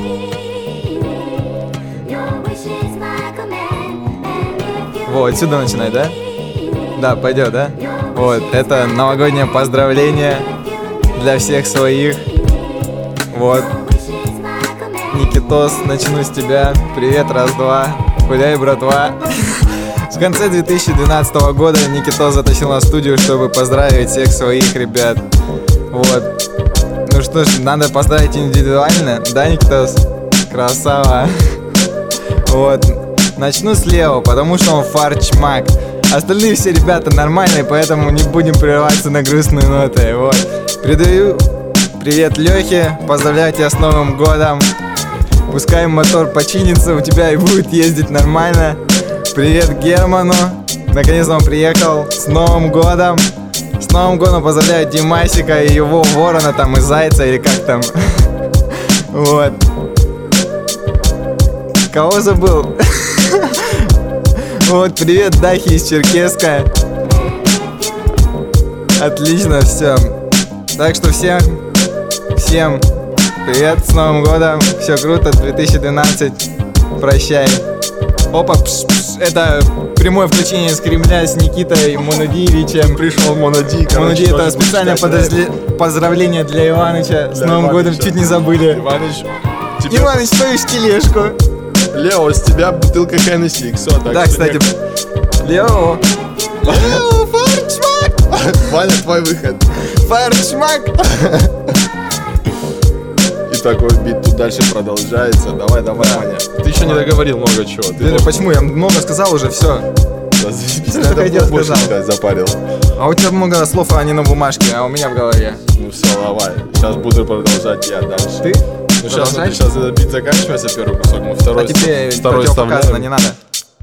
Вот, отсюда начинай, да? Да, пойдет, да? Вот, это новогоднее поздравление для всех своих. Вот. Никитос, начну с тебя. Привет, раз-два. Гуляй, братва. В конце 2012 года Никитос затащил на студию, чтобы поздравить всех своих ребят. Вот. Ну что ж, надо поздравить индивидуально, да, Никитос? Красава. Вот. Начну с Лео, потому что он фарчмак. Остальные все ребята нормальные, поэтому не будем прерываться на грустные ноты. Вот. Передаю привет Лехе, поздравляю тебя с Новым годом. Пускай мотор починится у тебя и будет ездить нормально. Привет Герману, наконец-то он приехал. С Новым годом. С Новым годом поздравляю Димасика и его ворона там, и зайца, или как там. Вот. Кого забыл? Вот, привет Дахи из Черкесска. Отлично, все. Так что всем привет, с Новым годом. Все круто, 2012. Прощай. Опа, это прямое включение из Кремля с Никитой Монудиевичем. Пришел Моноди. Моноди, это специальное поздравление для Иваныча. С Новым годом, чуть не забыли. Иваныч, стоишь тележку. Лео, с тебя бутылка Хеннесси. Да, кстати, Лео, фарчмак. Ваня, твой выход. Фарчмак. И такой бит тут дальше продолжается. Давай, Ваня. Ты еще не договорил много чего. Почему? Я много сказал уже, все. Да, Что хотел, больше сказал. запарил. А у тебя много слов, а не на бумажке, а у меня в голове. Ну все, давай. Сейчас буду продолжать я дальше. Ты? Ну сейчас этот бит заканчивается, первый кусок. Мы второй вставляем. Не надо.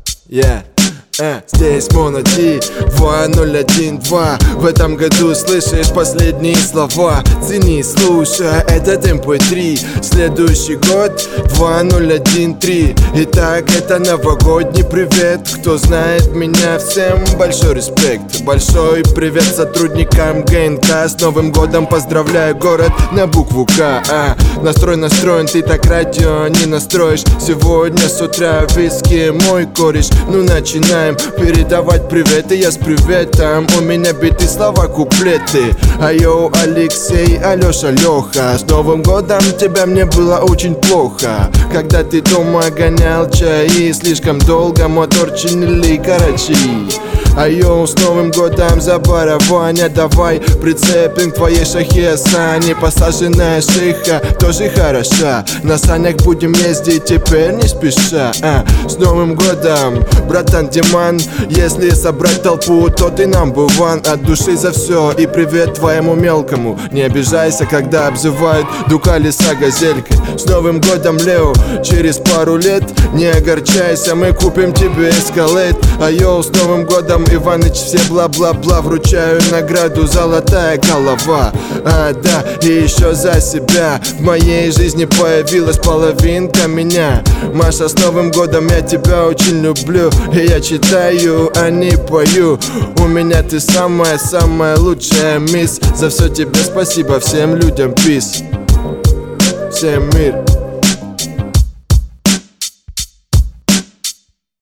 Здесь Моноди 2012. В этом году слышишь последние слова. Цени, слушай, это MP3. Следующий год 2013. Итак, это новогодний привет. Кто знает меня, всем большой респект. Большой привет сотрудникам ГНК. С Новым годом поздравляю город на букву К. Настроен, ты так радио не настроишь. Сегодня с утра виски мой кореш. Ну начинаем передавать приветы, я с приветом. У меня биты, слова, куплеты. Айо, Алексей, Алеша, Леха. С Новым годом тебя мне было очень плохо. Когда ты дома гонял чаи, слишком долго мотор чинили карачи. Айо, с Новым годом за барабаня. Давай прицепим к твоей шахе сани. Посаженная шейха тоже хороша. На санях будем ездить теперь не спеша. С Новым годом, братан Диман. Если собрать толпу, то ты number one. От души за все и привет твоему мелкому. Не обижайся, когда обзывают дука лиса газелькой. С Новым годом, Лео, через пару лет не огорчайся, мы купим тебе эскалейт. Айо, с Новым годом, Иваныч, все бла-бла-бла. Вручаю награду золотая голова. Да, и еще за себя. В моей жизни появилась половинка меня. Маша, с Новым годом, я тебя очень люблю. И я читаю, а не пою. У меня ты самая лучшая мисс. За все тебе спасибо, всем людям peace. Всем мир.